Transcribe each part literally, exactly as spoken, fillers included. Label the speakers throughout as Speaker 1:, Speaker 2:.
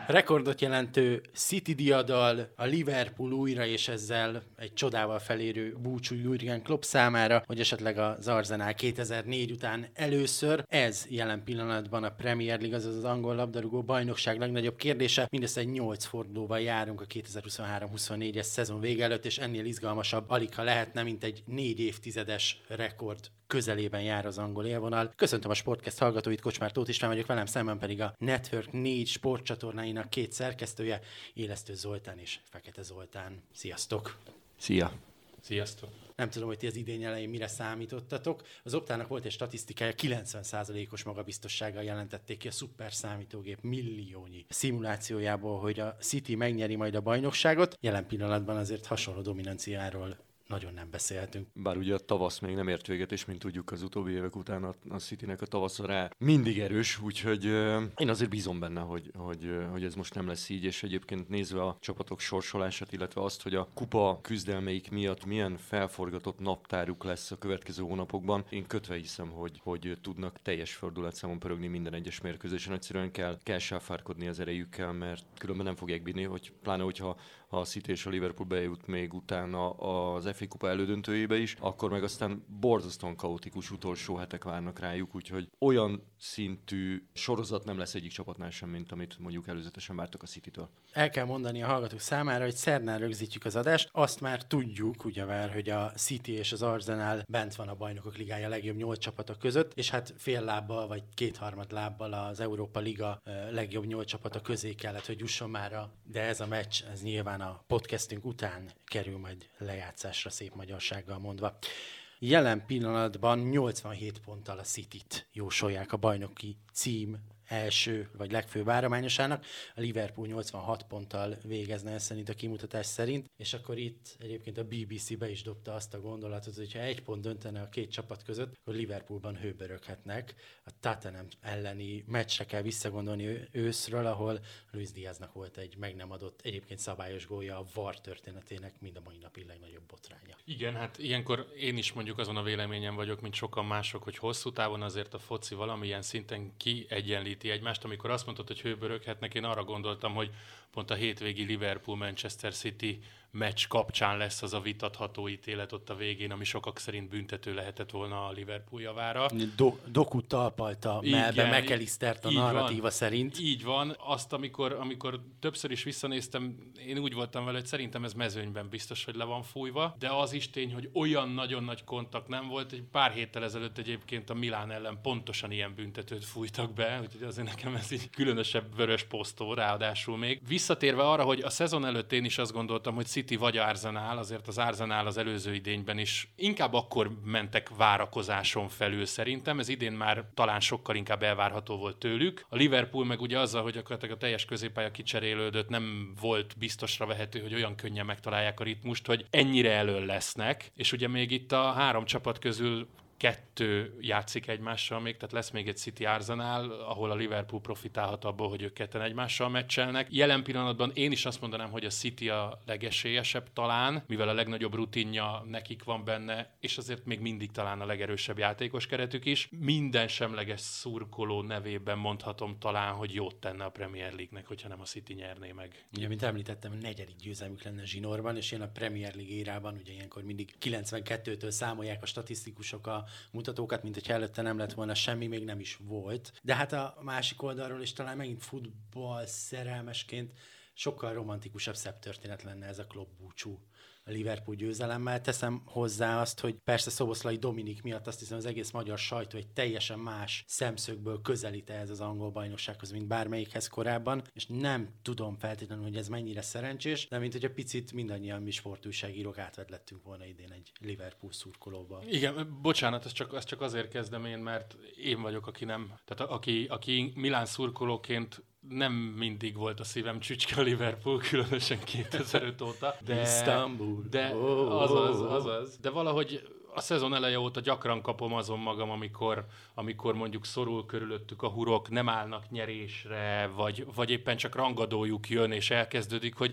Speaker 1: Rekordot jelentő City diadal, a Liverpool újra és ezzel egy csodával felérő búcsú Jürgen Klopp számára, hogy esetleg az Arsenal kétezer-négy után először. Ez jelen pillanatban a Premier League, azaz az angol labdarúgó bajnokság legnagyobb kérdése. Mindössze egy nyolc fordulóval járunk a kétezer-huszonhárom-huszonnégyes szezon vége előtt, és ennél izgalmasabb aligha lehetne, mint egy négy évtizedes rekord közelében jár az angol élvonal. Köszöntöm a Sportcast hallgatóit, Kocsmár Tóth István vagyok, velem szemben pedig a Network négy sportcsatornáinak két szerkesztője, Élesztő Zoltán és Fekete Zoltán. Sziasztok!
Speaker 2: Szia!
Speaker 3: Sziasztok!
Speaker 1: Nem tudom, hogy ti az idény elején mire számítottatok. Az Optának volt egy statisztikája, kilencven százalékos magabiztossággal jelentették ki a szuper számítógép milliónyi szimulációjából, hogy a City megnyeri majd a bajnokságot. Jelen pillanatban azért hasonló dominanciáról nagyon nem beszélhetünk.
Speaker 2: Bár ugye a tavasz még nem ért véget, és mint tudjuk, az utóbbi évek után a, a Citynek a tavasza rá mindig erős, úgyhogy uh, én azért bízom benne, hogy, hogy, uh, hogy ez most nem lesz így, és egyébként nézve a csapatok sorsolását, illetve azt, hogy a kupa küzdelmeik miatt milyen felforgatott naptáruk lesz a következő hónapokban, én kötve hiszem, hogy, hogy tudnak teljes fordulatszámon pörögni minden egyes mérkőzésen. Egyszerűen kell, kell sáfárkodni az erejükkel, mert különben nem fogják bírni, hogy pláne hogyha ha a City és a Liverpool bejut még utána az ef á kupa elődöntőjébe is, akkor meg aztán borzasztóan kaotikus utolsó hetek várnak rájuk, úgyhogy olyan szintű sorozat nem lesz egyik csapatnál sem, mint amit mondjuk előzetesen vártak a Citytől.
Speaker 1: El kell mondani a hallgatók számára, hogy szerdán rögzítjük az adást. Azt már tudjuk, ugyebár, hogy a City és az Arsenal bent van a Bajnokok Ligája legjobb nyolc csapatok között, és hát fél lábbal vagy kétharmad lábbal az Európa Liga legjobb nyolc csapata közé kellett, hogy jusson már a, de ez a meccs, ez nyilván a podcastünk után kerül majd lejátszásra, szép magyarsággal mondva. Jelen pillanatban nyolcvanhét ponttal a Cityt jósolják a bajnoki cím első vagy legfőbb várományosának, a Liverpool nyolcvanhat ponttal végezne ez szerint a kimutatás szerint, és akkor itt egyébként a bé bé cé be is dobta azt a gondolatot, hogy ha egy pont döntene a két csapat között, akkor Liverpoolban hőböröghetnek. A Tottenham elleni meccsre kell visszagondolni őszről, ahol Luis Diaznak volt egy meg nem adott, egyébként szabályos gólja, a VAR történetének mind a mai napig legnagyobb botránya.
Speaker 3: Igen, hát ilyenkor én is mondjuk azon a véleményen vagyok, mint sokan mások, hogy hosszú távon azért a foci valamilyen szinten kiegyenlít egymást. Amikor azt mondtad, hogy hőböröghetnek, én arra gondoltam, hogy pont a hétvégi Liverpool-Manchester City meccs kapcsán lesz az a vitatható ítélet ott a végén, ami sokak szerint büntető lehetett volna a Liverpool javára.
Speaker 1: Do- Dokut talpalta Melbe McAllistert a narratíva van, szerint.
Speaker 3: Így van. Azt, amikor, amikor többször is visszanéztem, én úgy voltam vele, hogy szerintem ez mezőnyben biztos, hogy le van fújva, de az is tény, hogy olyan nagyon nagy kontakt nem volt. Egy pár héttel ezelőtt egyébként a Milán ellen pontosan ilyen büntetőt fújtak be, úgyhogy azért nekem ez így különösebb vörös posztó, ráadásul még. Visszatérve arra, hogy a szezon előtt én is azt gondoltam, hogy City vagy Arsenal, azért az Arsenal az előző idényben is inkább akkor mentek várakozáson felül szerintem, ez idén már talán sokkal inkább elvárható volt tőlük. A Liverpool meg ugye azzal, hogy a teljes középpálya kicserélődött, nem volt biztosra vehető, hogy olyan könnyen megtalálják a ritmust, hogy ennyire elől lesznek, és ugye még itt a három csapat közül kettő játszik egymással még, tehát lesz még egy City Arsenal, ahol a Liverpool profitálhat abból, hogy ők ketten egymással meccselnek. Jelen pillanatban én is azt mondanám, hogy a City a legesélyesebb talán, mivel a legnagyobb rutinja nekik van benne, és azért még mindig talán a legerősebb játékos keretük is. Minden semleges szurkoló nevében mondhatom talán, hogy jót tenne a Premier League-nek, hogyha nem a City nyerné meg.
Speaker 1: Ugye, mint említettem, a negyedik győzelmük lenne zsinórban, és én a Premier League érában, ugye ilyenkor mindig kilencvenkettőtől számolják a statisztikusok a mutatókat, mint hogy előtte nem lett volna semmi, még nem is volt. De hát a másik oldalról is talán megint futball szerelmesként sokkal romantikusabb, szebb történet lenne ez a Klopp búcsú a Liverpool győzelemmel. Teszem hozzá azt, hogy persze Szoboszlai Dominik miatt azt hiszem az egész magyar sajtó egy teljesen más szemszögből közelít ehhez az angol bajnoksághoz, mint bármelyikhez korábban, és nem tudom feltétlenül, hogy ez mennyire szerencsés, de mint hogy a picit mindannyian mi sportújságírók átvedlettünk volna idén egy Liverpool szurkolóba.
Speaker 3: Igen, bocsánat, ezt csak, ezt csak azért kezdem én, mert én vagyok, aki nem, tehát aki, aki Milán szurkolóként nem mindig volt a szívem csücske a Liverpool, különösen kétezer-öt óta. De,
Speaker 1: Isztambul.
Speaker 3: De azaz, azaz. De valahogy a szezon eleje óta gyakran kapom azon magam, amikor, amikor mondjuk szorul körülöttük a hurok, nem állnak nyerésre, vagy, vagy éppen csak rangadójuk jön, és elkezdődik, hogy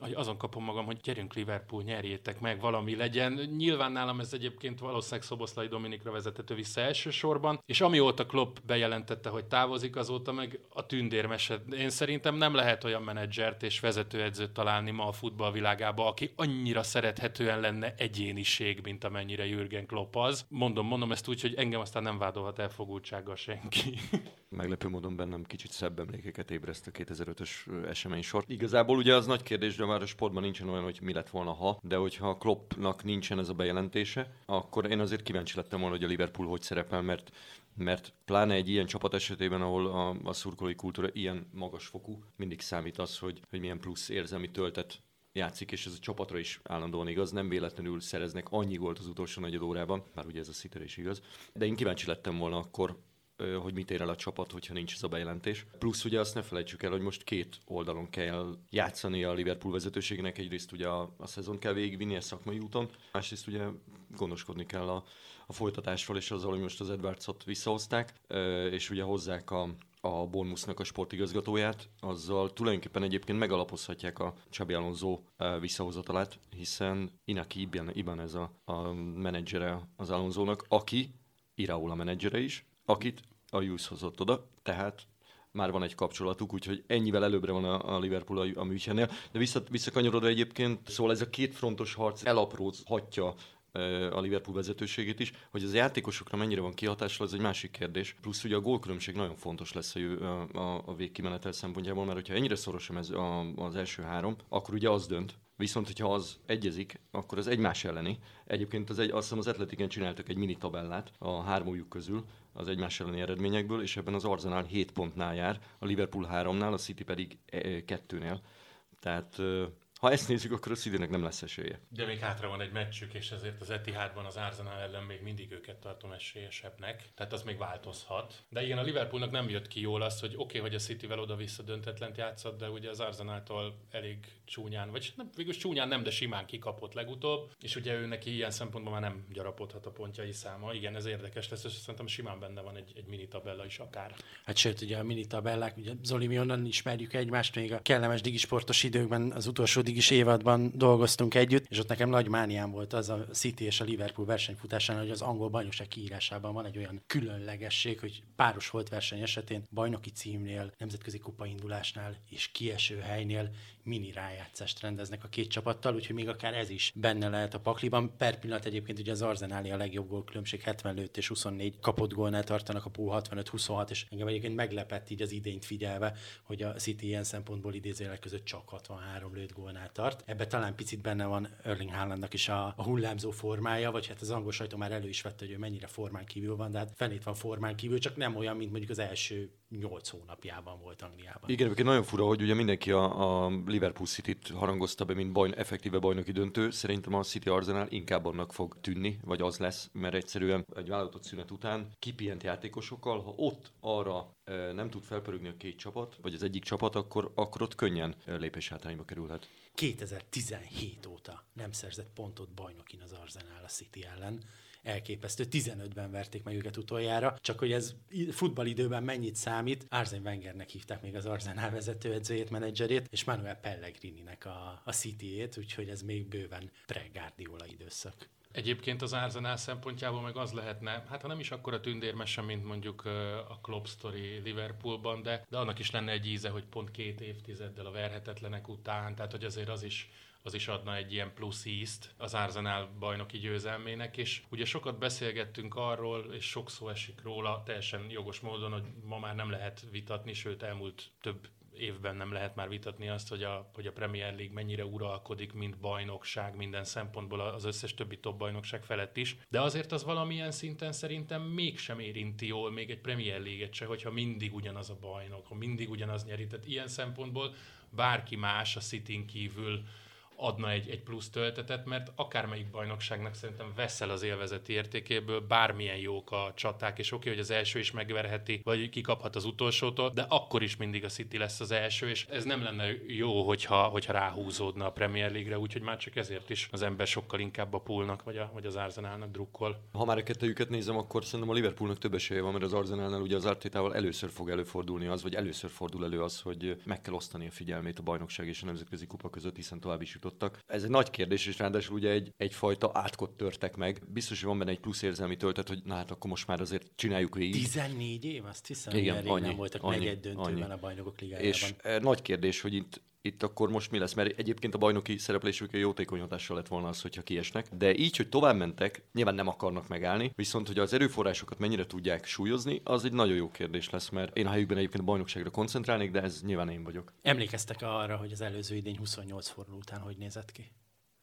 Speaker 3: azon kapom magam, hogy gyerünk Liverpool, nyerjétek meg, valami legyen. Nyilván nálam ez egyébként valószínűleg Szoboszlai Dominikra vezethető vissza elsősorban, és amióta Klopp bejelentette, hogy távozik, azóta meg a tündérmese. Én szerintem nem lehet olyan menedzsert és vezetőedzőt találni ma a futballvilágába, aki annyira szerethetően lenne egyéniség, mint amennyire Jürgen Klopp az. Mondom, mondom ezt úgy, hogy engem aztán nem vádolhat elfogultsággal senki.
Speaker 2: Meglepő módon bennem kicsit szebb emlékeket ébreszt a kétezer-ötös esemény sor. Igazából ugye az nagy kérdés, de már a sportban nincsen olyan, hogy mi lett volna ha, de hogyha Kloppnak nincsen ez a bejelentése, akkor én azért kíváncsi lettem volna, hogy a Liverpool hogy szerepel, mert mert pláne egy ilyen csapat esetében, ahol a, a szurkolói kultúra ilyen magas fokú, mindig számít az, hogy, hogy milyen plusz érzelmi töltet játszik, és ez a csapatra is állandóan igaz, nem véletlenül szereznek annyi gólt az utolsó negyed órában, bár ugye ez a Cityre is igaz, de én kíváncsi lettem volna akkor, hogy mit ér el a csapat, hogyha nincs ez a bejelentés. Plusz ugye azt ne felejtsük el, hogy most két oldalon kell játszani a Liverpool vezetőségnek. Egyrészt ugye a, a szezon kell végigvinni a szakmai úton, másrészt ugye gondoskodni kell a, a folytatásról, és azzal, hogy most az Edwardsot visszahozták, és ugye hozzák a, a Bournemouthnak a sportigazgatóját, azzal tulajdonképpen egyébként megalapozhatják a Xabi Alonso visszahozatalát, hiszen Inaki Ibanez a, a menedzsere az Alonsónak, aki Iraola menedzsere is, akit a Hughes hozott oda, tehát már van egy kapcsolatuk, úgyhogy ennyivel előbbre van a, a Liverpool a, a Münchennél. De vissza, visszakanyarodva egyébként, szóval ez a két frontos harc elaprózhatja a Liverpool vezetőségét is, hogy az játékosokra mennyire van kihatással, ez egy másik kérdés. Plusz ugye a gólkülönbség nagyon fontos lesz a, a, a végkimenetel szempontjából, mert hogyha ennyire szoros ez a, az első három, akkor ugye az dönt. Viszont, hogyha az egyezik, akkor az egymás elleni. Egyébként az egy, azt hiszem az Atletiken csináltak egy mini tabellát a hármójuk közül az egymás elleni eredményekből, és ebben az Arsenal hét pontnál jár, a Liverpool háromnál, a City pedig kettőnél. Tehát ha ezt nézzük, akkor a Citynek nem lesz esélye.
Speaker 3: De még hátra van egy meccsük, és ezért az Etihadban az Arsenal ellen még mindig őket tartom esélyesebbnek. Tehát az még változhat. De igen, a Liverpoolnak nem jött ki jól az, hogy oké, okay, hogy a Cityvel oda-vissza döntetlent játszott, de ugye az Arsenaltól elég csúnyán, vagy nem, végül csúnyán nem, de simán kikapott legutóbb, és ugye ő neki ilyen szempontból már nem gyarapodhat a pontjai száma. Igen, ez érdekes lesz, és szerintem simán benne van egy, egy mini tabella is akár.
Speaker 1: Hát sőt, ugye a mini tabellák, ugye Zoli, mi onnan ismerjük egymást, még a kellemes digisportos időkben az utolsó digis évadban dolgoztunk együtt, és ott nekem nagy mániám volt az a City és a Liverpool versenyfutásán, hogy az angol bajnokság kiírásában van egy olyan különlegesség, hogy páros volt verseny esetén bajnoki címnél, nemzetközi kupaindulásnál és kieső helynél mini rájátszást rendeznek a két csapattal, úgyhogy még akár ez is benne lehet a pakliban. Per pillanat egyébként ugye az Arsenalé a legjobb gólkülönbség, hetven lőtt és huszonnégy kapott gólnál tartanak, a Pó hatvanöt huszonhat, és engem egyébként meglepett így az idényt figyelve, hogy a City ilyen szempontból idézőjelek között csak hatvanhárom lőtt gólnál tart. Ebben talán picit benne van Erling Haalandnak is a, a hullámzó formája, vagy hát az angol sajtó már elő is vette, hogy ő mennyire formán kívül van, de hát fenét van formán kívül, csak nem olyan, mint mondjuk az első nyolc hónapjában volt Angliában.
Speaker 2: Igen, egyébként nagyon fura, hogy ugye mindenki a, a Liverpool Cityt harangozta be, mint bajn, effektíve bajnoki döntő. Szerintem a City Arsenal inkább annak fog tűnni, vagy az lesz, mert egyszerűen egy válogatott szünet után kipihent játékosokkal, ha ott arra e, nem tud felpörögni a két csapat, vagy az egyik csapat, akkor, akkor ott könnyen lépés hátrányba kerülhet.
Speaker 1: kétezer-tizenhét óta nem szerzett pontot bajnokin az Arsenal a City ellen. Elképesztő, tizenötben verték meg őket utoljára, csak hogy ez futballidőben mennyit számít. Arsene Wengernek hívták még az Arsenal vezetőedzőjét, menedzserét, és Manuel Pellegrininek a, a Cityjét, úgyhogy ez még bőven pre-Guardiola időszak.
Speaker 3: Egyébként az Arsenal szempontjából meg az lehetne, hát ha nem is akkora tündérmese, mint mondjuk a Klopp sztori Liverpoolban, de, de annak is lenne egy íze, hogy pont két évtizeddel a verhetetlenek után, tehát hogy azért az is az is adna egy ilyen plusz ízt az Arsenal bajnoki győzelmének, és ugye sokat beszélgettünk arról, és sok szó esik róla, teljesen jogos módon, hogy ma már nem lehet vitatni, sőt elmúlt több évben nem lehet már vitatni azt, hogy a, hogy a Premier League mennyire uralkodik, mint bajnokság minden szempontból az összes többi top bajnokság felett is. De azért az valamilyen szinten szerintem mégsem érinti jól még egy Premier League-et se, hogyha mindig ugyanaz a bajnok, ha mindig ugyanaz nyeri. Tehát ilyen szempontból bárki más a Cityn kívül adna egy, egy plusz töltetet, mert akármelyik bajnokságnak szerintem veszel az élvezeti értékéből, bármilyen jók a csaták, és oké, okay, hogy az első is megverheti, vagy kikaphat az utolsótól, de akkor is mindig a City lesz az első, és ez nem lenne jó, hogyha, hogyha ráhúzódna a Premier League-re, úgyhogy már csak ezért is az ember sokkal inkább a Poolnak, vagy, a, vagy az Arsenalnak drukkol.
Speaker 2: Ha már a kettőjüket nézem, akkor szerintem a Liverpoolnak több esélye van, mert az Arsenalnál ugye az Artétával először fog előfordulni az, vagy először fordul elő az, hogy meg kell osztani a figyelmét a bajnokság és a nemzetközi kupa között, hiszen tovább is jutottak. Ez egy nagy kérdés, és ráadásul ugye egy, egyfajta átkot törtek meg. Biztos, hogy van benne egy plusz érzelmi töltet, hogy na hát akkor most már azért csináljuk végig.
Speaker 1: tizennégy év, azt hiszem,
Speaker 2: igen,
Speaker 1: hogy
Speaker 2: annyi,
Speaker 1: voltak
Speaker 2: annyi,
Speaker 1: negyed döntőben
Speaker 2: annyi.
Speaker 1: a bajnokok ligájában.
Speaker 2: És e, nagy kérdés, hogy itt Itt akkor most mi lesz? Mert egyébként a bajnoki szereplésükkel jótékony hatással lett volna az, hogyha kiesnek. De így, hogy tovább mentek, nyilván nem akarnak megállni, viszont hogy az erőforrásokat mennyire tudják súlyozni, az egy nagyon jó kérdés lesz, mert én a helyükben egyébként a bajnokságra koncentrálnék, de ez nyilván én vagyok.
Speaker 1: Emlékeztek arra, hogy az előző idény huszonnyolc forduló után hogy nézett ki?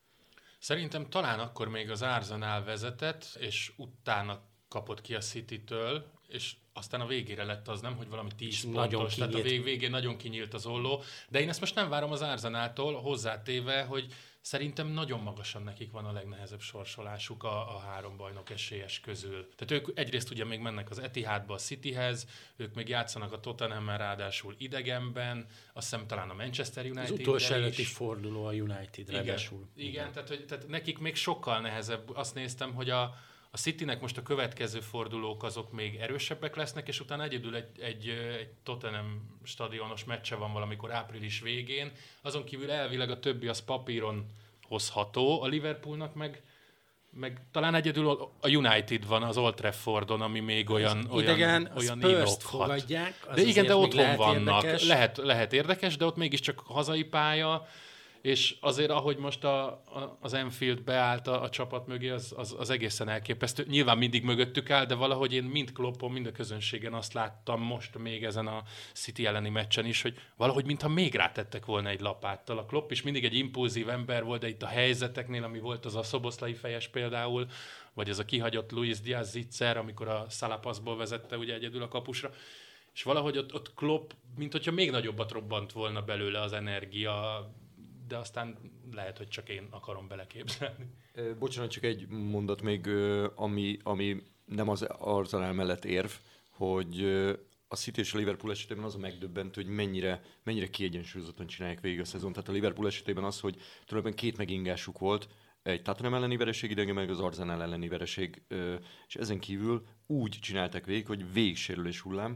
Speaker 3: Szerintem talán akkor még az Arsenal vezetett, és utána kapott ki a City-től, és aztán a végére lett az, nem, hogy valami tíz pontos, tehát a vég, végén nagyon kinyílt az olló, de én ezt most nem várom az Arsenaltól, hozzátéve, hogy szerintem nagyon magasan nekik van a legnehezebb sorsolásuk a, a három bajnok esélyes közül. Tehát ők egyrészt ugye még mennek az Etihadba, a Cityhez, ők még játszanak a Tottenhammel, ráadásul idegenben, azt hiszem talán a Manchester United.
Speaker 1: Az utolsó előtti forduló a United, ráadásul.
Speaker 3: Igen, igen, tehát, hogy, tehát nekik még sokkal nehezebb. Azt néztem, hogy a A Citynek most a következő fordulók azok még erősebbek lesznek, és utána egyedül egy, egy, egy Tottenham stadionos meccse van valamikor április végén. Azon kívül elvileg a többi az papíron hozható, a Liverpoolnak meg, meg talán egyedül a United van az Old Traffordon, ami még olyan, olyan,
Speaker 1: idegen,
Speaker 3: olyan
Speaker 1: inokhat. Fogadják,
Speaker 3: de igen, de otthon
Speaker 1: lehet
Speaker 3: vannak.
Speaker 1: Érdekes.
Speaker 3: Lehet, lehet érdekes, de ott mégiscsak hazai pálya, és azért, ahogy most a, a, az Anfield beállt a, a csapat mögé, az, az, az egészen elképesztő. Nyilván mindig mögöttük áll, de valahogy én mind Kloppon, mind a közönségen azt láttam most még ezen a City elleni meccsen is, hogy valahogy mintha még rátettek volna egy lapáttal. A Klopp is mindig egy impulzív ember volt, de itt a helyzeteknél, ami volt az a Szoboszlai fejes például, vagy az a kihagyott Luis Diaz zicser, amikor a Salapaszból vezette ugye egyedül a kapusra, és valahogy ott, ott Klopp, mint hogyha még nagyobbat robbant volna belőle az energia, de aztán lehet, hogy csak én akarom beleképzelni.
Speaker 2: Bocsánat, csak egy mondat még, ami, ami nem az Arsenal mellett érv, hogy a City és a Liverpool esetében az a megdöbbentő, hogy mennyire, mennyire kiegyensúlyozottan csinálják végig a szezon. Tehát a Liverpool esetében az, hogy tulajdonképpen két megingásuk volt, egy Tottenham elleni vereség idegen, meg az Arsenal elleni vereség, és ezen kívül úgy csinálták végig, hogy végig sérülés hullám,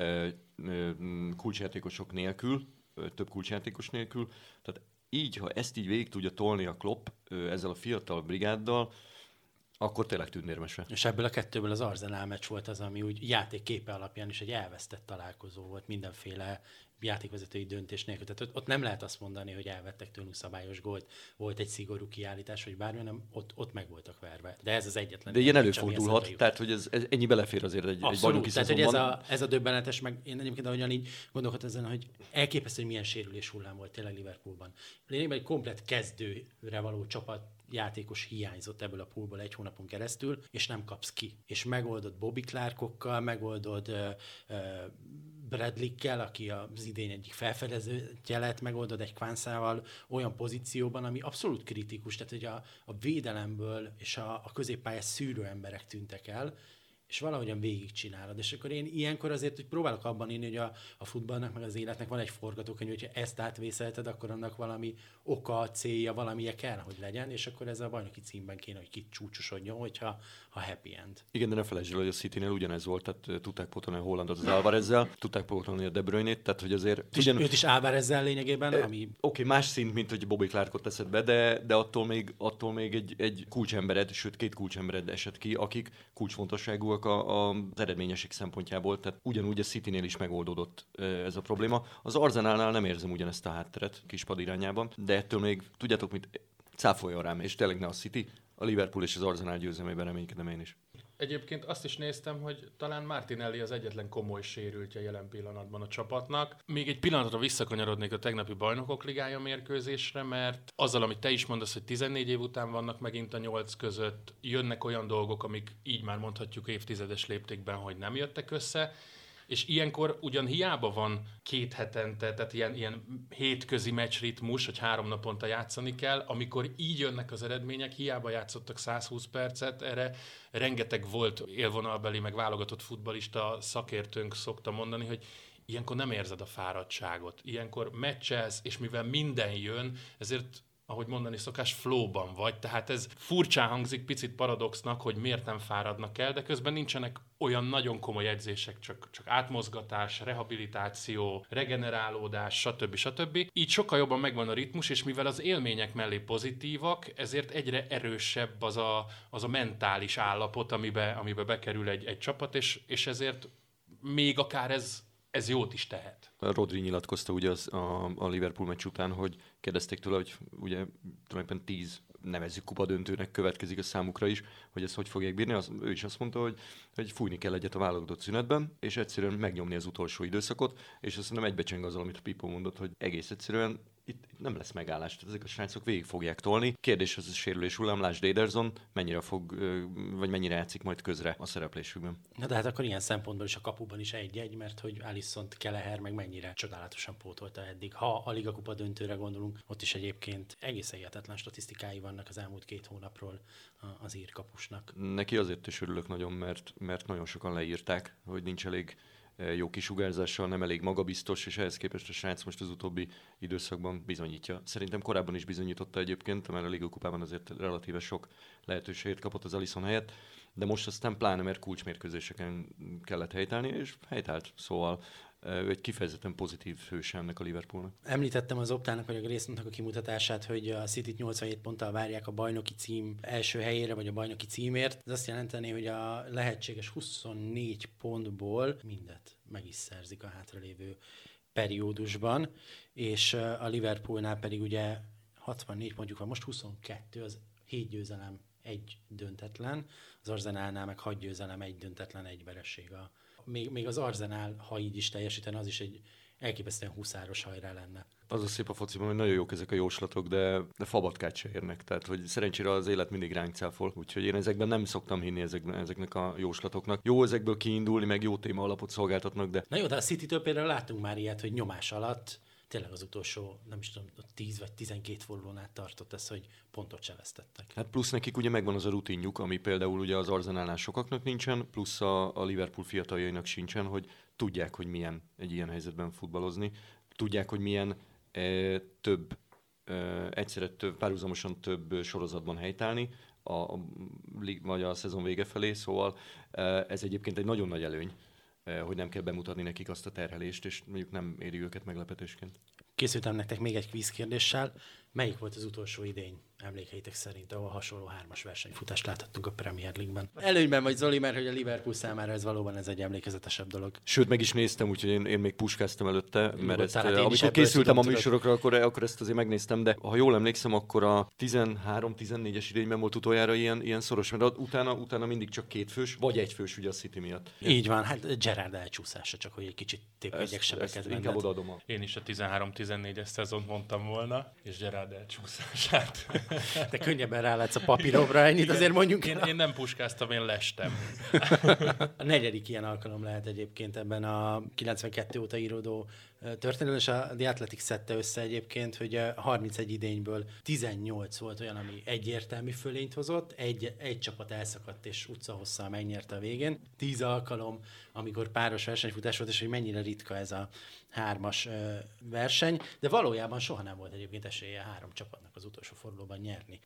Speaker 2: kulcsjátékosok nélkül, több kulcsjátékos nélkül, tehát így, ha ezt így végig tudja tolni a Klopp ezzel a fiatal brigáddal, akkor tényleg tűnérmesre.
Speaker 1: És ebből a kettőből az Arsenal meccs volt az, ami úgy játékképe alapján is egy elvesztett találkozó volt mindenféle játékvezetői döntés nélkül. Tehát ott, ott nem lehet azt mondani, hogy elvettek tőlünk szabályos gólt, volt egy szigorú kiállítás, vagy bármi, hanem ott, ott meg voltak verve. De ez az egyetlen.
Speaker 2: De ilyen előfordulhat, tehát hogy ez, ez ennyi belefér azért egy, egy bajnoki
Speaker 1: tehát,
Speaker 2: szezonban.
Speaker 1: hogy ez a, ez a döbbenetes, meg én egyébként ahogyan így gondolkodtam ezen, hogy elképesztő, hogy milyen sérülés hullám volt tényleg Liverpoolban. Lényegben egy komplet kezdőre való csapat játékos hiányzott ebből a poolból egy hónapon keresztül, és nem kapsz ki. És megoldod Bobby Clarkokkal, megoldod uh, uh, Bradley-kkel, aki az idén egyik felfedezője lett, megoldod egy Kwanzával olyan pozícióban, ami abszolút kritikus, tehát hogy a, a védelemből és a, a középpályás szűrő emberek tűntek el, és valahogyan végigcsinálod. És akkor én ilyenkor azért hogy próbálok abban inni, hogy a, a futballnak, meg az életnek van egy forgatókönyv, hogyha ezt átvészelted, akkor annak valami oka, célja, valamilyen kell, hogy legyen, és akkor ez a bajnoki címben kéne, hogy kicsúcsosodjon, hogyha ha happy end.
Speaker 2: Igen, de ne felejtsd el, hogy a Citynél ugyanez volt, tehát tudták pótolni a Hollandot az Álvarezzel, tudták pótolni a De Bruyne-t, tehát hogy azért...
Speaker 1: Ugyan... Őt is Álvarezzel lényegében,
Speaker 2: e,
Speaker 1: ami...
Speaker 2: Oké, okay, más szint, mint hogy Bobby Clarkot teszed be, de, de attól még, attól még egy, egy kulcsembered, sőt két kulcsembered esett ki, akik kulcsfontosságúak a, a, az eredményesség szempontjából, tehát ugyanúgy a Citynél is megoldódott ez a probléma. Az Arsenalnál nem érzem ugyanezt a hátteret kispad irányában, de ettől még, tudjátok mit, cáfoljon rám, és tényleg ne a City, a Liverpool és az Arsenal győzelmében reménykedem én is.
Speaker 3: Egyébként azt is néztem, hogy talán Martinelli az egyetlen komoly sérültje jelen pillanatban a csapatnak. Még egy pillanatra visszakanyarodnék a tegnapi Bajnokok Ligája mérkőzésre, mert azzal, amit te is mondasz, hogy tizennégy év után vannak megint a nyolc között, jönnek olyan dolgok, amik így már mondhatjuk évtizedes léptékben, hogy nem jöttek össze, És ilyenkor ugyan hiába van két hetente, tehát ilyen, ilyen hétközi meccsritmus, hogy három naponta játszani kell, amikor így jönnek az eredmények, hiába játszottak száz húsz percet, erre rengeteg volt élvonalbeli, meg válogatott futballista szakértőnk szokta mondani, hogy ilyenkor nem érzed a fáradtságot. Ilyenkor meccselsz, és mivel minden jön, ezért ahogy mondani szokás, flowban vagy. Tehát ez furcsán hangzik, picit paradoxnak, hogy miért nem fáradnak el, de közben nincsenek olyan nagyon komoly edzések, csak, csak átmozgatás, rehabilitáció, regenerálódás, stb. stb. Így sokkal jobban megvan a ritmus, és mivel az élmények mellé pozitívak, ezért egyre erősebb az a, az a mentális állapot, amibe, amibe bekerül egy, egy csapat, és, és ezért még akár ez ez jót is tehet.
Speaker 2: Rodri nyilatkozta ugye az, a, a Liverpool meccs után, hogy kérdezték tőle, hogy ugye tulajdonképpen tíz nevezzük kupadöntőnek következik a számukra is, hogy ezt hogy fogják bírni. Az, ő is azt mondta, hogy, hogy fújni kell egyet a válogatott szünetben, és egyszerűen megnyomni az utolsó időszakot, és azt nem egybecseng azzal, amit a Pippo mondott, hogy egész egyszerűen itt nem lesz megállás, tehát ezek a srácok végig fogják tolni. Kérdés az a sérülés hullám, lásd Ederson, mennyire fog, vagy mennyire játszik majd közre a szereplésükben.
Speaker 1: Na de hát akkor ilyen szempontból is a kapuban is egy-egy, mert hogy Alissont, Kelleher meg mennyire csodálatosan pótolta eddig. Ha a Liga Kupa döntőre gondolunk, ott is egyébként egészen hihetetlen statisztikái vannak az elmúlt két hónapról az ír kapusnak.
Speaker 2: Neki azért is örülök nagyon, mert, mert nagyon sokan leírták, hogy nincs elég jó kisugárzással, nem elég magabiztos, és ehhez képest a srác most az utóbbi időszakban bizonyítja. Szerintem korábban is bizonyította egyébként, mert a Liga Kupában azért relatíve sok lehetőséget kapott az Alisson helyett, de most aztán pláne, mert kulcsmérkőzéseken kellett helytállni, és helytált, szóval ő egy kifejezetten pozitív hőse ennek a Liverpoolnak.
Speaker 1: Említettem az Optának, vagy a Gracemontnak a kimutatását, hogy a Cityt nyolcvanhét ponttal várják a bajnoki cím első helyére, vagy a bajnoki címért. Ez azt jelenteni, hogy a lehetséges huszonnégy pontból mindet meg is szerzik a hátralévő periódusban, és a Liverpoolnál pedig ugye hatvannégy pontjuk van, most huszonkettő, az hét győzelem, egy döntetlen, az Arsenalnál meg hat győzelem, egy döntetlen, egy vereség. A Még, még az Arsenal, ha így is teljesítene, az is egy elképesztően huszáros hajrá lenne.
Speaker 2: Az a szép a fociban, hogy nagyon jók ezek a jóslatok, de, de fabatkát se érnek. Tehát, hogy szerencsére az élet mindig ránk cáfol. Úgyhogy én ezekben nem szoktam hinni ezekben, ezeknek a jóslatoknak. Jó ezekből kiindulni, meg jó téma alapot szolgáltatnak, de...
Speaker 1: Na jó, de a Citytől például láttunk már ilyet, hogy nyomás alatt tényleg az utolsó, nem is tudom, tíz vagy tizenkét fordulónál tartott ez, hogy pontot se vesztettek.
Speaker 2: Hát plusz nekik ugye megvan az a rutinjuk, ami például ugye az Arsenalnál sokaknak nincsen, plusz a, a Liverpool fiataljainak sincsen, hogy tudják, hogy milyen egy ilyen helyzetben futballozni, tudják, hogy milyen e, több, e, egyszerre több, párhuzamosan több sorozatban helytállni, a, a, vagy a szezon vége felé, szóval e, ez egyébként egy nagyon nagy előny, hogy nem kell bemutatni nekik azt a terhelést, és mondjuk nem éri őket meglepetésként.
Speaker 1: Készültem nektek még egy kvíz kérdéssel. Melyik volt az utolsó idény, emlékeitek szerint, ahol hasonló hármas versenyfutást láthattunk a Premier League-ben? Előnyben vagy Zoli, mert hogy a Liverpool számára ez valóban ez egy emlékezetesebb dolog.
Speaker 2: Sőt, meg is néztem, úgyhogy én, én még puskáztam előtte, mert ezt,
Speaker 1: hát
Speaker 2: amikor készültem a műsorokra, akkor, akkor ezt azért megnéztem, de ha jól emlékszem, akkor a tizenhárom tizennégyes idényben volt utoljára ilyen, ilyen szoros, mert utána, utána mindig csak két fős, vagy egy fős ugye a City miatt.
Speaker 1: Így van, hát Gerrard elcsúszása, csak hogy egy kicsit tépkedjek sebeket
Speaker 2: benned. Inkább odaadom a...
Speaker 3: Én is a tizenhárom tizennégyes szezont mondtam volna, és Gerrard elcsúszását.
Speaker 1: De könnyebben rálátsz a papíromra, ennyit azért mondjuk.
Speaker 3: Én, én nem puskáztam, én lestem.
Speaker 1: A negyedik ilyen alkalom lehet egyébként ebben a kilencvenkettő óta íródó történetben, és a The Athletic szedte össze egyébként, hogy harmincegy idényből tizennyolc volt olyan, ami egyértelmű fölényt hozott, egy, egy csapat elszakadt és utcahosszal megnyerte a végén. Tíz alkalom, amikor páros versenyfutás volt, és hogy mennyire ritka ez a hármas verseny, de valójában soha nem volt egyébként esélye három csapatnak az utolsó fordulóban nyerni.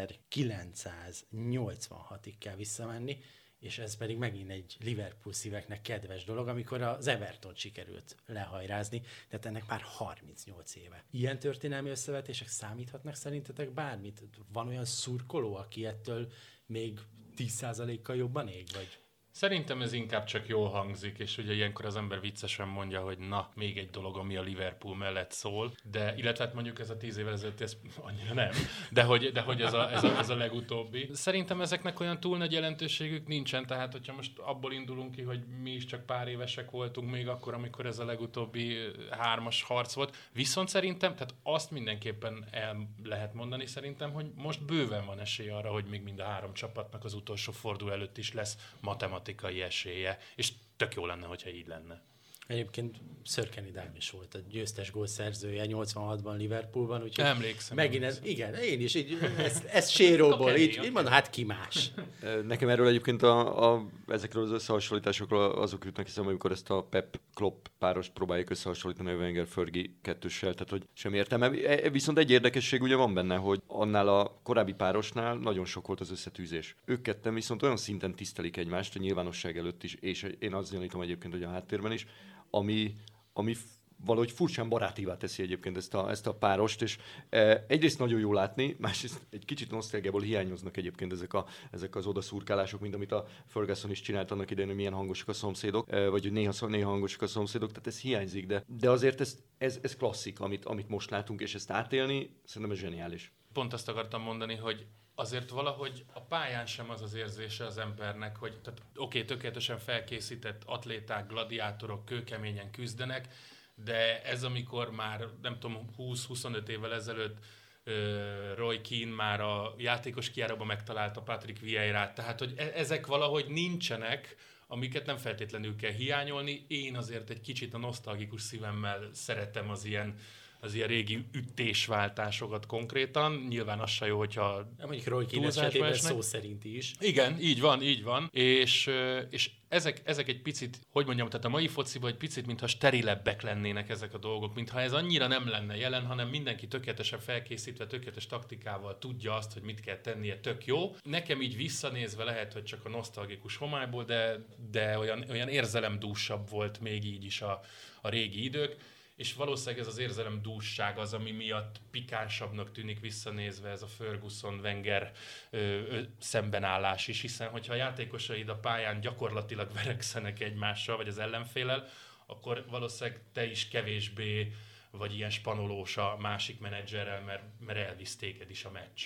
Speaker 1: ezerkilencszáznyolcvanhatig kell visszamenni, és ez pedig megint egy Liverpool szíveknek kedves dolog, amikor az Everton sikerült lehajrázni, tehát ennek már harmincnyolc éve. Ilyen történelmi összevetések számíthatnak szerintetek bármit? Van olyan szurkoló, aki ettől még tíz százalékkal jobban ég, vagy...
Speaker 3: Szerintem ez inkább csak jól hangzik, és ugye ilyenkor az ember viccesen mondja, hogy na, még egy dolog, ami a Liverpool mellett szól, de illetve hát mondjuk ez a tíz évvel ezelőtt, ez annyira nem, de hogy, de hogy ez, a, ez, a, ez a legutóbbi. Szerintem ezeknek olyan túl nagy jelentőségük nincsen, tehát hogyha most abból indulunk ki, hogy mi is csak pár évesek voltunk még akkor, amikor ez a legutóbbi hármas harc volt, viszont szerintem, tehát azt mindenképpen el lehet mondani szerintem, hogy most bőven van esély arra, hogy még mind a három csapatnak az utolsó forduló előtt is lesz matematikai esélye. És tök jó lenne, hogyha így lenne.
Speaker 1: Egyébként Sir Kenny Dalglish is volt a győztes gólszerzője nyolcvanhatban Liverpoolban, úgyhogy
Speaker 3: emlékszem.
Speaker 1: megint ez,
Speaker 3: emlékszem.
Speaker 1: igen, én is, így, ez, ez séróból,
Speaker 3: Okay,
Speaker 1: így,
Speaker 3: okay.
Speaker 1: így mondom, hát ki más.
Speaker 2: Nekem erről egyébként a, a, ezekről az összehasonlításokról azok jutnak, hiszen amikor ezt a Pep Klopp párost próbáljuk összehasonlítani a Wenger Fergie kettőssel, tehát hogy sem értem. Viszont egy érdekesség ugye van benne, hogy annál a korábbi párosnál nagyon sok volt az összetűzés. Ők ketten viszont olyan szinten tisztelik egymást a nyilvánosság előtt is, és én azt gyanítom egyébként, hogy a háttérben is, ami, ami valahogy furcsán barátívá teszi egyébként ezt a, ezt a párost, és e, egyrészt nagyon jó látni, másrészt egy kicsit nosztalgiából hiányoznak egyébként ezek, a, ezek az odaszurkálások, mint amit a Ferguson is csinált annak idején, hogy milyen hangosak a szomszédok, e, vagy hogy néha, néha hangosak a szomszédok, tehát ez hiányzik, de, de azért ez, ez, ez klasszik, amit, amit most látunk, és ezt átélni, szerintem ez zseniális.
Speaker 3: Pont azt akartam mondani, hogy azért valahogy a pályán sem az az érzése az embernek, hogy oké, okay, tökéletesen felkészített atléták, gladiátorok kőkeményen küzdenek, de ez amikor már, nem tudom, húsz-huszonöt évvel ezelőtt uh, Roy Keane már a játékos kijáróban megtalálta Patrick Vieirát, tehát hogy e- ezek valahogy nincsenek, amiket nem feltétlenül kell hiányolni. Én azért egy kicsit a nosztalgikus szívemmel szeretem az ilyen az ilyen régi ütésváltásokat konkrétan. Nyilván az se jó, hogyha
Speaker 1: mondjuk Roy Keane esetében szó szerint is.
Speaker 3: Igen, így van, így van. És, és ezek, ezek egy picit, hogy mondjam, tehát a mai fociban egy picit, mintha sterilebbek lennének ezek a dolgok, mintha ez annyira nem lenne jelen, hanem mindenki tökéletesen felkészítve, tökéletes taktikával tudja azt, hogy mit kell tennie, tök jó. Nekem így visszanézve lehet, hogy csak a nosztalgikus homályból, de, de olyan, olyan érzelemdúsabb volt még így is a, a régi idők. És valószínűleg ez az érzelemdússág az, ami miatt pikánsabbnak tűnik visszanézve ez a Ferguson-Wenger ö, ö, szembenállás is, hiszen hogyha a játékosaid a pályán gyakorlatilag verekszenek egymással, vagy az ellenféllel, akkor valószínűleg te is kevésbé vagy ilyen spanolós a másik menedzserrel, mert, mert elvisz téged is a meccs.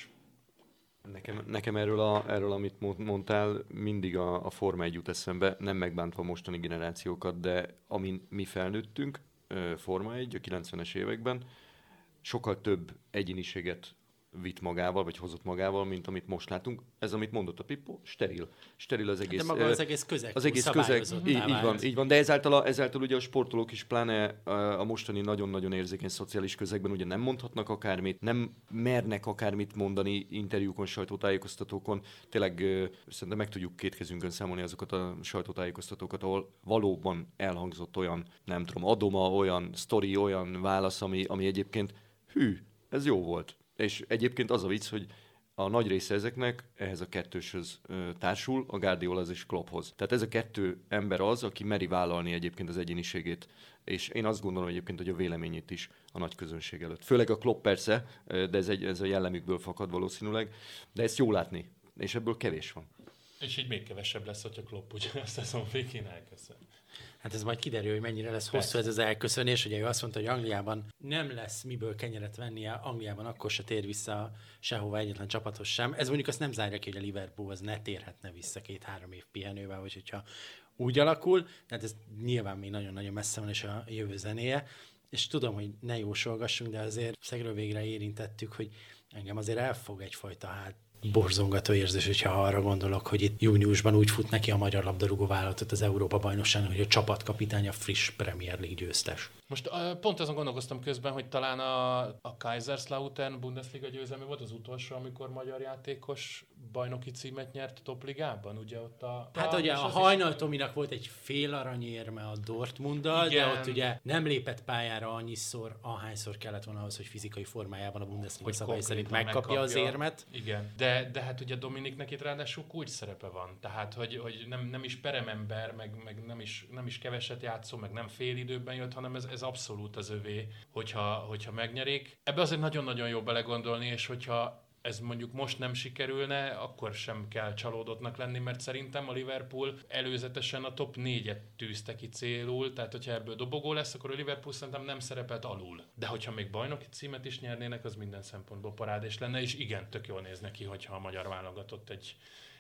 Speaker 2: Nekem, nekem erről, a, erről, amit mondtál, mindig a, a Forma egy jut eszembe, nem megbántva mostani generációkat, de amin mi felnőttünk, Forma egy a kilencvenes években sokkal több egyéniséget vitt magával, vagy hozott magával, mint amit most látunk. Ez, amit mondott a Pippo, steril. Steril az egész,
Speaker 1: de maga az egész közeg.
Speaker 2: Az egész közeg, így, így van, így van. De ezáltal, a, ezáltal ugye a sportolók is, pláne a mostani nagyon-nagyon érzékeny szociális közegben ugye nem mondhatnak akármit, nem mernek akármit mondani interjúkon, sajtótájékoztatókon. Tényleg szerintem meg tudjuk két kezünkön számolni azokat a sajtótájékoztatókat, ahol valóban elhangzott olyan, nem tudom, adoma, olyan sztori, olyan válasz, ami, ami egyébként hű, ez jó volt. És egyébként az a vicc, hogy a nagy része ezeknek ehhez a kettőshöz ö, társul, a Guardiola és Klopphoz. Tehát ez a kettő ember az, aki meri vállalni egyébként az egyéniségét. És én azt gondolom egyébként, hogy a véleményét is a nagy közönség előtt. Főleg a Klopp persze, de ez, egy, ez a jellemükből fakad valószínűleg. De ezt jó látni, és ebből kevés van.
Speaker 3: És így még kevesebb lesz, hogyha Klopp ugye a szezon végén elköszön.
Speaker 1: Hát ez majd kiderül, hogy mennyire lesz hosszú ez az elköszönés. Ugye ő azt mondta, hogy Angliában nem lesz miből kenyeret vennie, Angliában akkor se tér vissza sehova egyetlen csapathoz sem. Ez mondjuk azt nem zárja ki, hogy a Liverpool az ne térhetne vissza két-három év pihenővel, vagy hogyha úgy alakul. Tehát ez nyilván még nagyon-nagyon messze van, és a jövő zenéje. És tudom, hogy ne jósolgassunk, de azért szegről végre érintettük, hogy engem azért elfog egyfajta hát borzongató érzés, hogyha arra gondolok, hogy itt júniusban úgy fut neki a magyar labdarúgó vállalatot az Európa-bajnokságon, hogy a csapatkapitány a friss Premier League győztes.
Speaker 3: Most uh, pont azon gondolkoztam közben, hogy talán a, a Kaiserslautern Bundesliga győzelme volt az utolsó, amikor magyar játékos bajnoki címet nyert topligában, ugye ott a...
Speaker 1: Hát
Speaker 3: a,
Speaker 1: ugye a Hajnal Tominak volt egy fél aranyérme a Dortmunddal, de ott ugye nem lépett pályára annyiszor, ahányszor kellett volna ahhoz, hogy fizikai formájában a Bundesliga szabály szerint megkapja, megkapja az érmet.
Speaker 3: Igen, de, de hát ugye Dominiknek itt ráadásul úgy szerepe van, tehát hogy, hogy nem, nem is peremember, meg, meg nem, is, nem is keveset játszó, meg nem fél időben jött, hanem ez, ez abszolút az övé, hogyha, hogyha megnyerik. Ebbe azért nagyon-nagyon jó belegondolni, és hogyha ez mondjuk most nem sikerülne, akkor sem kell csalódottnak lenni, mert szerintem a Liverpool előzetesen a top négyet tűzte ki célul, tehát hogyha ebből dobogó lesz, akkor a Liverpool szerintem nem szerepelt alul. De hogyha még bajnoki címet is nyernének, az minden szempontból parádés lenne, és igen, tök jól néz neki, hogyha a magyar válogatott egy,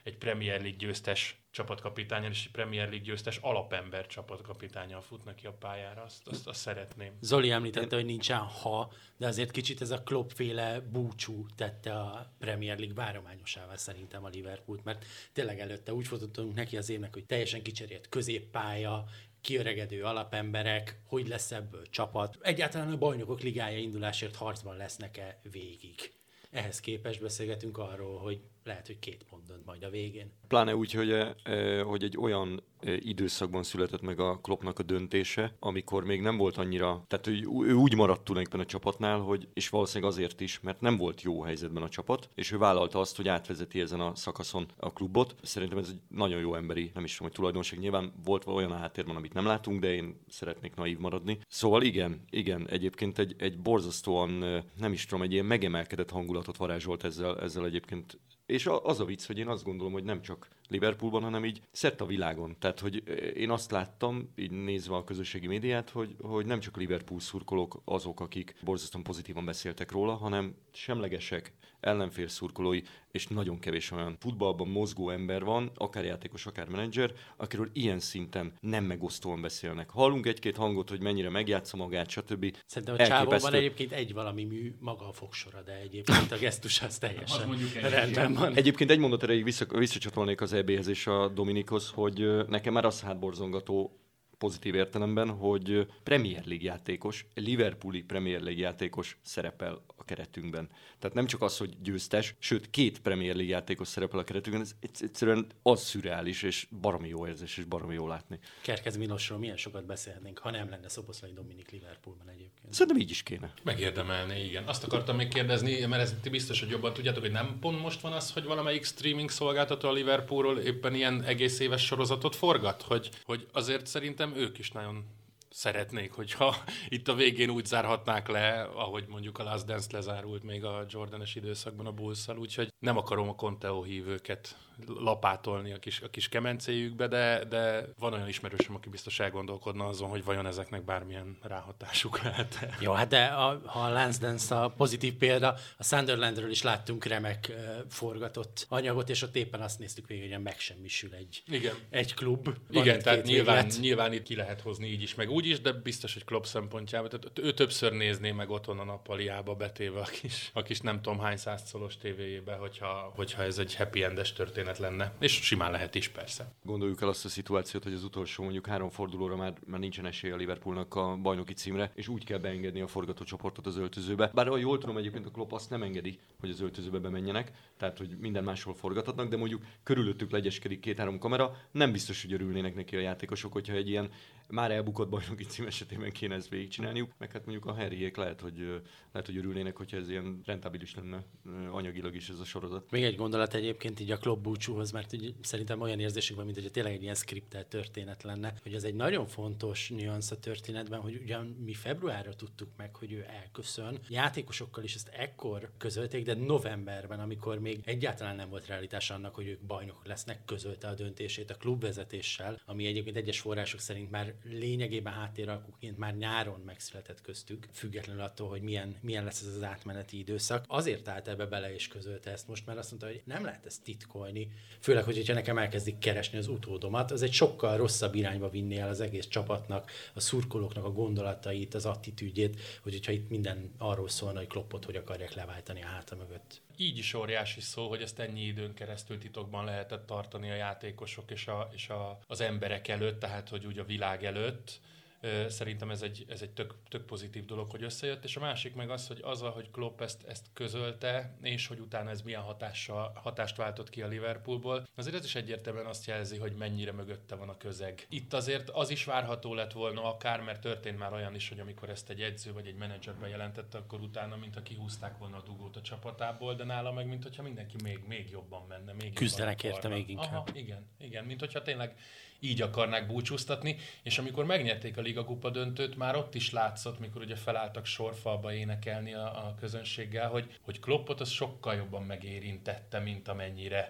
Speaker 3: egy Premier League győztes csapatkapitánnyal és egy Premier League győztes alapember csapatkapitánnyal fut neki a pályára. Azt, azt, azt szeretném.
Speaker 1: Zoli említette, hogy nincsen ha, de azért kicsit ez a Klopp-féle búcsú tette a Premier League várományosává szerintem a Liverpoolt, mert tényleg előtte úgy futottunk neki az évnek, hogy teljesen kicserélt középpálya, kiöregedő alapemberek, hogy lesz ebből csapat. Egyáltalán a Bajnokok Ligája indulásért harcban lesznek-e végig. Ehhez képest beszélgetünk arról, hogy lehet, hogy két pont dönt majd a végén.
Speaker 2: Pláne úgy, hogy, hogy egy olyan időszakban született meg a Kloppnak a döntése, amikor még nem volt annyira, tehát ő, ő úgy maradt tulajdonképpen a csapatnál, hogy, és valószínűleg azért is, mert nem volt jó helyzetben a csapat, és ő vállalta azt, hogy átvezeti ezen a szakaszon a klubot. Szerintem ez egy nagyon jó emberi, nem is tudom, hogy tulajdonság. Nyilván volt olyan a háttérben, amit nem látunk, de én szeretnék naív maradni. Szóval igen, igen, egyébként egy, egy borzasztóan, nem is tudom, egy ilyen megemelkedett hangulatot varázsolt ezzel, ezzel egyébként. És az a vicc, hogy én azt gondolom, hogy nem csak Liverpoolban, hanem így szerte a világon. Tehát, hogy én azt láttam, így nézve a közösségi médiát, hogy, hogy nem csak Liverpool szurkolók azok, akik borzasztóan pozitívan beszéltek róla, hanem semlegesek, ellenfél szurkolói, és nagyon kevés olyan futballban mozgó ember van, akár játékos, akár menedzser, akiről ilyen szinten nem megosztóan beszélnek. Hallunk egy-két hangot, hogy mennyire megjátsza magát, stb.
Speaker 1: Szerintem a csávóban egyébként egy valami mű, maga a fogsora, de egyébként a gesztus az teljesen rendben van.
Speaker 2: Egyébként egy mondat erejéig vissza, visszacsatolnék az é béhez és a Dominikhoz, hogy nekem már az hátborzongató pozitív értelemben, hogy Premier League játékos, Liverpooli Premier League játékos szerepel a keretünkben. Tehát nem csak az, hogy győztes, sőt két Premier League játékos szerepel a keretünkben, ez egyszerűen az szürreális, és baromi jó érzés, és baromi jó látni.
Speaker 1: Kerkez Milosról milyen sokat beszélnénk, ha nem lenne Szoboszlai Dominik Liverpoolban egyébként.
Speaker 2: Szerintem így is kéne.
Speaker 3: Megérdemelné, igen. Azt akartam még kérdezni, mert ez biztos, hogy jobban tudjátok, hogy nem pont most van az, hogy valamelyik streaming szolgáltató a Liverpoolról éppen ilyen egész éves sorozatot forgat, hogy, hogy azért szerintem ők is nagyon szeretnék, hogyha itt a végén úgy zárhatnák le, ahogy mondjuk a Last Dance lezárult még a Jordanes időszakban a Bulls-szal, úgyhogy nem akarom a Conteo hívőket lapátolni a kis, a kis kemencéjükbe, de, de van olyan ismerősöm, aki biztos elgondolkodna azon, hogy vajon ezeknek bármilyen ráhatásuk lehet.
Speaker 1: Jó, hát de a, ha a Last Dance a pozitív példa, a Sunderlandről is láttunk remek uh, forgatott anyagot, és ott éppen azt néztük végül, hogy megsemmisül egy,
Speaker 3: igen.
Speaker 1: egy klub.
Speaker 3: Van igen, tehát nyilván, nyilván itt ki lehet hozni így is, meg úgy is, de biztos, hogy Klopp szempontjából. Tehát ő többször nézné meg otthon a nappaliába betéve a kis, a kis nem tudom hány százszolos tévéjébe, hogyha, hogyha ez egy happy endes történet lenne. És simán lehet is, persze.
Speaker 2: Gondoljuk el azt a szituációt, hogy az utolsó mondjuk három fordulóra már, már nincsen esélye a Liverpoolnak a bajnoki címre, és úgy kell beengedni a forgatócsoportot az öltözőbe. Bár ha jól tudom, egyébként a Klopp azt nem engedi, hogy az öltözőbe bemenjenek, tehát hogy minden máshol forgathatnak, de mondjuk körülöttük legyeskedik két-három kamera, nem biztos, hogy örülnének neki a játékosok, hogyha egy ilyen már elbukott bajnoki cím esetében kéne ezt végigcsinálniuk, meg hát mondjuk a Harryék lehet, hogy, lehet, hogy örülnének, hogyha ez ilyen rentábilis lenne anyagilag is ez a sorozat.
Speaker 1: Még egy gondolat egyébként így a Klopp búcsúhoz, mert úgy, szerintem olyan érzésünk van, mint hogy tényleg egy ilyen skriptelt történet lenne, hogy ez egy nagyon fontos nüansz a történetben, hogy ugyan mi februárra tudtuk meg, hogy ő elköszön. Játékosokkal is ezt ekkor közölték, de novemberben, amikor még egyáltalán nem volt realitás annak, hogy ők bajnokok lesznek, közölte a döntését a klubvezetéssel, ami egyébként egyes források szerint már lényegében háttéralkuként már nyáron megszületett köztük, függetlenül attól, hogy milyen, milyen lesz ez az átmeneti időszak. Azért állt ebbe bele és közölte ezt most, mert azt mondta, hogy nem lehet ezt titkolni, főleg, hogyha nekem elkezdik keresni az utódomat, az egy sokkal rosszabb irányba vinni el az egész csapatnak, a szurkolóknak a gondolatait, az attitűdjét, hogy hogyha itt minden arról szólna, hogy Kloppot hogy akarják leváltani a háta mögött.
Speaker 3: Így is óriási szó, hogy ezt ennyi időn keresztül titokban lehetett tartani a játékosok és, a, és a, az emberek előtt, tehát hogy úgy a világ előtt. Szerintem ez egy, ez egy tök, tök pozitív dolog, hogy összejött, és a másik meg az, hogy az, hogy Klopp ezt, ezt közölte, és hogy utána ez milyen hatással, hatást váltott ki a Liverpoolból, azért ez is egyértelműen azt jelzi, hogy mennyire mögötte van a közeg. Itt azért az is várható lett volna akár, mert történt már olyan is, hogy amikor ezt egy edző vagy egy menedzser bejelentette, akkor utána, mintha kihúzták volna a dugót a csapatából, de nála meg, mint hogyha mindenki még, még jobban menne. Még
Speaker 1: küzdenek érte még inkább.
Speaker 3: Aha, igen, igen, mint hogyha tényleg így akarnák búcsúztatni, és amikor megnyerték a Liga Kupa döntőt, már ott is látszott, mikor ugye felálltak sorfalba énekelni a, a közönséggel, hogy, hogy Kloppot az sokkal jobban megérintette, mint amennyire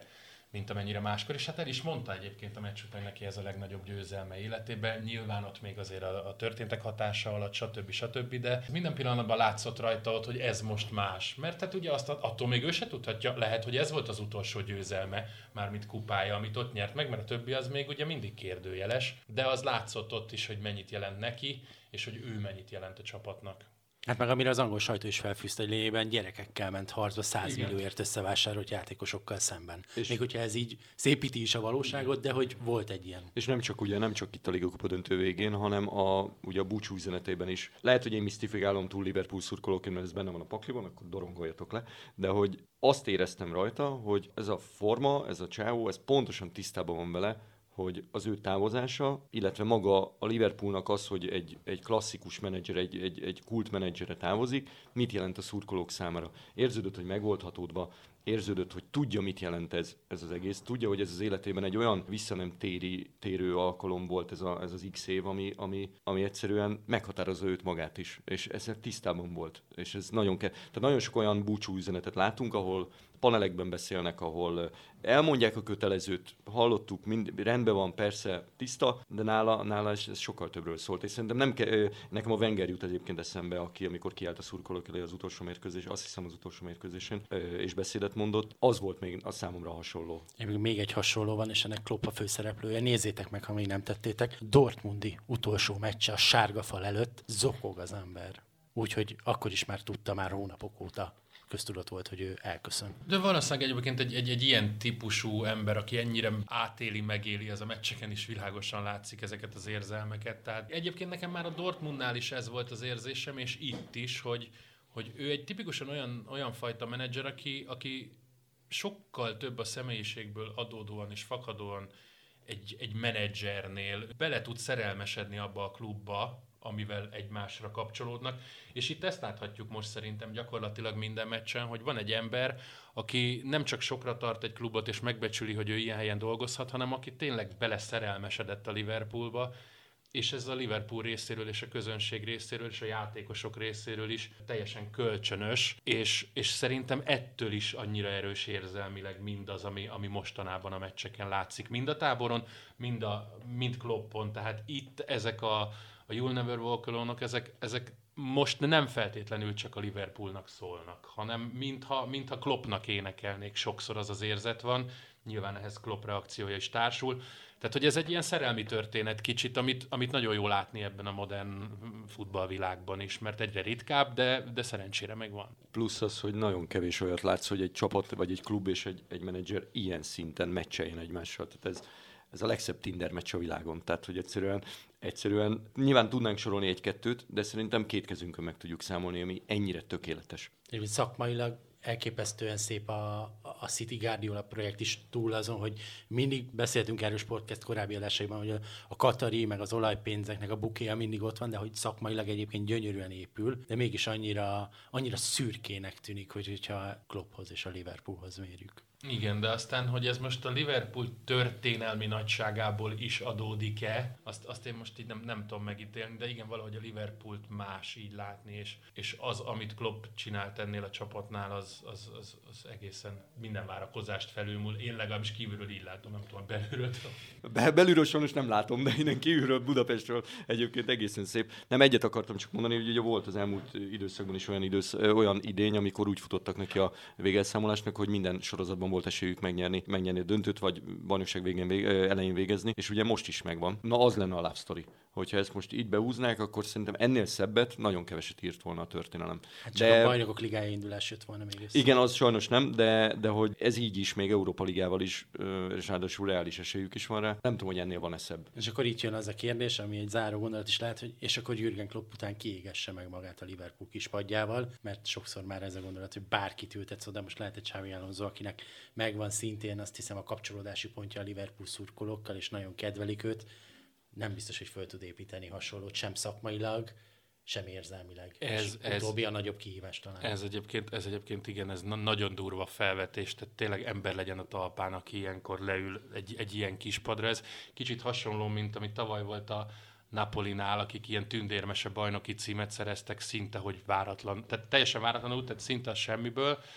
Speaker 3: mint amennyire máskor, és hát el is mondta egyébként a meccs után, neki ez a legnagyobb győzelme életében. Nyilván ott még azért a, a történtek hatása alatt, stb. stb. De minden pillanatban látszott rajta ott, hogy ez most más. Mert hát ugye azt, attól még ő se tudhatja, lehet, hogy ez volt az utolsó győzelme, mármint kupája, amit ott nyert meg, mert a többi az még ugye mindig kérdőjeles, de az látszott ott is, hogy mennyit jelent neki, és hogy ő mennyit jelent a csapatnak.
Speaker 1: Hát meg amire az angol sajtó is felfűzte, hogy lényegében gyerekekkel ment harcba száz millióért összevásárolt játékosokkal szemben. És még hogyha ez így szépíti is a valóságot, de hogy volt egy ilyen.
Speaker 2: És nem csak ugye, nem csak itt a Liga Kupa döntő végén, hanem a, ugye a búcsú üzenetében is. Lehet, hogy én misztifikálom túl Liverpool szurkolóként, mert ez benne van a pakliban, akkor dorongoljatok le, de hogy azt éreztem rajta, hogy ez a forma, ez a csávó, ez pontosan tisztában van vele, hogy az ő távozása, illetve maga a Liverpoolnak az, hogy egy, egy klasszikus menedzser, egy, egy, egy kult menedzsere távozik, mit jelent a szurkolók számára. Érződött, hogy meg volt hatódva, érződött, hogy tudja, mit jelent ez, ez az egész, tudja, hogy ez az életében egy olyan vissza nem téri, térő alkalom volt ez, a, ez az X év, ami, ami, ami egyszerűen meghatározza őt magát is, és ezzel tisztában volt. És ez nagyon ke- Tehát nagyon sok olyan búcsú üzenetet látunk, ahol panelekben beszélnek, ahol elmondják a kötelezőt, hallottuk, mind, rendben van, persze, tiszta, de nála, nála ez, ez sokkal többről szólt. És szerintem nem ke- nekem a Wenger jut egyébként eszembe, aki amikor kiállt a szurkolók elé az utolsó mérkőzés, azt hiszem az utolsó mérkőzésén, és beszédet mondott, az volt még a számomra hasonló.
Speaker 1: Még egy hasonló van, és ennek Klopp a főszereplője. Nézzétek meg, ha még nem tettétek. Dortmundi utolsó meccse a sárga fal előtt, zokog az ember. Úgyhogy akkor is már tudta, már hónapok óta köztudott volt, hogy ő elköszön.
Speaker 3: De valószínűleg egyébként egy, egy, egy ilyen típusú ember, aki ennyire átéli, megéli, ez a meccseken is világosan látszik ezeket az érzelmeket. Tehát egyébként nekem már a Dortmundnál is ez volt az érzésem, és itt is, hogy, hogy ő egy tipikusan olyan, olyan fajta menedzser, aki, aki sokkal több a személyiségből adódóan és fakadóan egy, egy menedzsernél bele tud szerelmesedni abba a klubba, amivel egymásra kapcsolódnak. És itt ezt láthatjuk most szerintem gyakorlatilag minden meccsen, hogy van egy ember, aki nem csak sokra tart egy klubot és megbecsüli, hogy ő ilyen helyen dolgozhat, hanem aki tényleg beleszerelmesedett a Liverpoolba, és ez a Liverpool részéről és a közönség részéről és a játékosok részéről is teljesen kölcsönös, és, és szerintem ettől is annyira erős érzelmileg mindaz, ami, ami mostanában a meccseken látszik. Mind a táboron, mind, a, mind Kloppon. Tehát itt ezek a, a You'll Never Walk Alone-ok, ezek, ezek most nem feltétlenül csak a Liverpoolnak szólnak, hanem mintha, mintha Kloppnak énekelnék, sokszor az az érzet van, nyilván ehhez Klopp reakciója is társul. Tehát, hogy ez egy ilyen szerelmi történet kicsit, amit, amit nagyon jó látni ebben a modern futballvilágban is, mert egyre ritkább, de, de szerencsére megvan.
Speaker 2: Plusz az, hogy nagyon kevés olyat látsz, hogy egy csapat, vagy egy klub és egy, egy menedzser ilyen szinten meccseljen egymással. Tehát ez, ez a legszebb Tinder meccs a világon. Tehát, hogy egyszerűen, egyszerűen nyilván tudnánk sorolni egy-kettőt, de szerintem két kezünkön meg tudjuk számolni, ami ennyire tökéletes.
Speaker 1: És szakmailag elképesztően szép a, a City Guardiola projekt is, túl azon, hogy mindig beszéltünk erről Sportcast korábbi adásaiban, hogy a, a katari, meg az olajpénzeknek a bukéja mindig ott van, de hogy szakmailag egyébként gyönyörűen épül, de mégis annyira, annyira szürkének tűnik, hogy, hogyha Klopphoz és a Liverpoolhoz mérjük.
Speaker 3: Igen, de aztán, hogy ez most a Liverpool történelmi nagyságából is adódik-e, azt, azt én most így nem, nem tudom megítélni, de igen, valahogy a Liverpoolt más így látni, és, és az, amit Klopp csinált ennél a csapatnál, az, az, az, az egészen minden várakozást felülmúl. Én legalábbis kívülről így látom, nem tudom, belülről.
Speaker 2: Be, belülről sajnos nem látom, de innen kívülről, Budapestről egyébként egészen szép. Nem, egyet akartam csak mondani, hogy ugye volt az elmúlt időszakban is olyan, idősz, olyan idény, amikor úgy futottak neki a végelszámolásnak, hogy minden sorozatban volt esélyük megnyerni, megnyerni a döntőt, vagy bajnokság végén vég, elején végezni, és ugye most is megvan. Na, az lenne a love story. Hogyha ezt most így beúznák, akkor szerintem ennél szebbet nagyon keveset írt volna a történelem.
Speaker 1: Hát csak de... a bajnokok ligája indulás jött volna még össze.
Speaker 2: Igen, az sajnos nem, de, de hogy ez így is, még Európa Ligával is, és ráadásul reális esélyük is van rá. Nem tudom, hogy ennél van-e szebb.
Speaker 1: És akkor itt jön az a kérdés, ami egy záró gondolat is lehet, hogy és akkor Jürgen Klopp után kiégesse meg magát a Liverpool kispadjával, mert sokszor már ez a gondolat, hogy bárkit ültetsz oda, most lehet egy Xabi Alonso, akinek megvan szintén, azt hiszem, a kapcsolódási pontja a Liverpool szurkolókkal, és nagyon kedvelik őt. Nem biztos, hogy föl tud építeni hasonlót, sem szakmailag, sem érzelmileg. Ez, ez utóbbi a nagyobb kihívás talán.
Speaker 3: Ez egyébként, ez egyébként igen, ez na- nagyon durva felvetés, tehát tényleg ember legyen a talpán, aki ilyenkor leül egy, egy ilyen kispadra. Ez kicsit hasonló, mint ami tavaly volt a Napolinál, akik ilyen tündérmese bajnoki címet szereztek szinte, hogy váratlan, tehát teljesen váratlanul, tehát szinte a semmiből,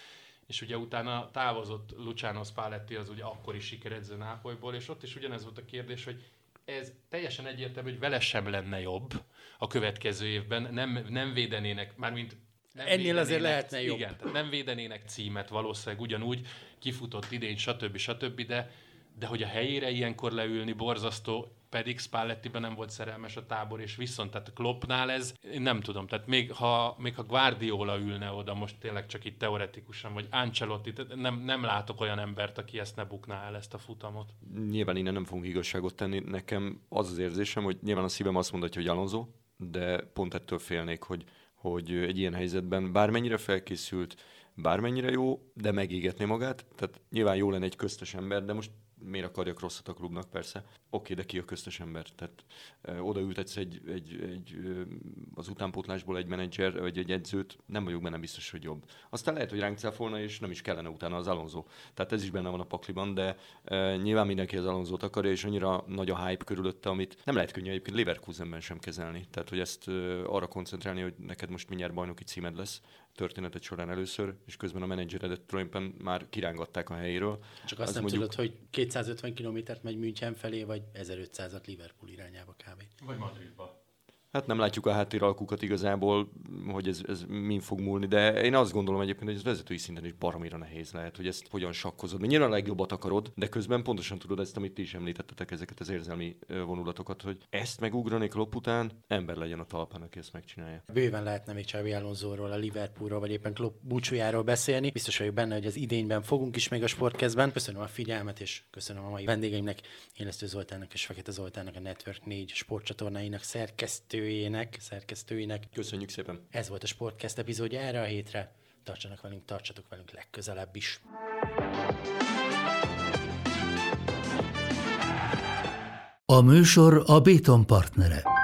Speaker 3: és ugye utána távozott Luciano Spalletti, az ugye akkori sikeredző Nápolyból, és ott is ugyanez volt a kérdés, hogy ez teljesen egyértelmű, hogy vele sem lenne jobb a következő évben, nem, nem védenének, mármint nem
Speaker 1: ennél azért lehetne jobb.
Speaker 3: Igen, tehát nem védenének címet valószínűleg ugyanúgy, kifutott idény, stb. stb., de, de hogy a helyére ilyenkor leülni borzasztó, pedig Spallettiben nem volt szerelmes a tábor, és viszont, tehát Kloppnál ez, én nem tudom, tehát még ha, még ha Guardiola ülne oda, most tényleg csak itt teoretikusan, vagy Ancelotti, nem, nem látok olyan embert, aki ezt ne bukná el, ezt a futamot.
Speaker 2: Nyilván innen nem fogunk igazságot tenni. Nekem az az érzésem, hogy nyilván a szívem azt mondja, hogy Alonso, de pont ettől félnék, hogy, hogy egy ilyen helyzetben bármennyire felkészült, bármennyire jó, de megégetné magát. Tehát nyilván jó lenne egy köztes ember, de most miért akarjak rosszat a klubnak, persze. Oké, de ki a köztes ember? Tehát ö, odaültetsz egy, egy, egy, ö, az utánpótlásból egy menedzser, vagy egy edzőt, nem vagyok benne biztos, hogy jobb. Aztán lehet, hogy ránk cáfolna, és nem is kellene utána az Alonso. Tehát ez is benne van a pakliban, de ö, nyilván mindenki az Alonsót akarja, és annyira nagy a hype körülötte, amit nem lehet könnyű egyébként Leverkusenben sem kezelni. Tehát, hogy ezt ö, arra koncentrálni, hogy neked most mindjárt bajnoki címed lesz történetet során először, és közben a menedzseredet tulajdonképpen már kirángatták a helyéről.
Speaker 1: Csak azt, azt nem mondjuk... tudod, hogy kétszázötven kilométert megy München felé, vagy ezerötszázat Liverpool irányába kb.
Speaker 3: Vagy Madridba.
Speaker 2: Hát nem látjuk a háttéralkukat igazából, hogy ez, ez min fog múlni, de én azt gondolom egyébként, hogy ez vezetői szinten is baromira nehéz lehet, hogy ezt hogyan sakkozod. Mert nyilván a legjobbat akarod, de közben pontosan tudod ezt, amit ti is említettetek, ezeket az érzelmi vonulatokat, hogy ezt megugrani Klopp után, ember legyen a talpán, aki ezt megcsinálja.
Speaker 1: Bőven lehetne még Xabi Alonsóról, a Liverpoolról, vagy éppen Klopp búcsújáról beszélni. Biztos vagyok benne, hogy az idényben fogunk is még a Sportcastben. Köszönöm a figyelmet, és köszönöm a mai vendégeimnek, Élesztő Zoltánnak és Fekete Zoltánnak, a Network négy sportcsatornáinak szerkesztőjének, szerkesztőinek.
Speaker 2: Köszönjük szépen.
Speaker 1: Ez volt a Sportcast epizódja erre a hétre. Tartsanak velünk, tartsatok velünk legközelebb is.
Speaker 4: A műsor a Béton partnere.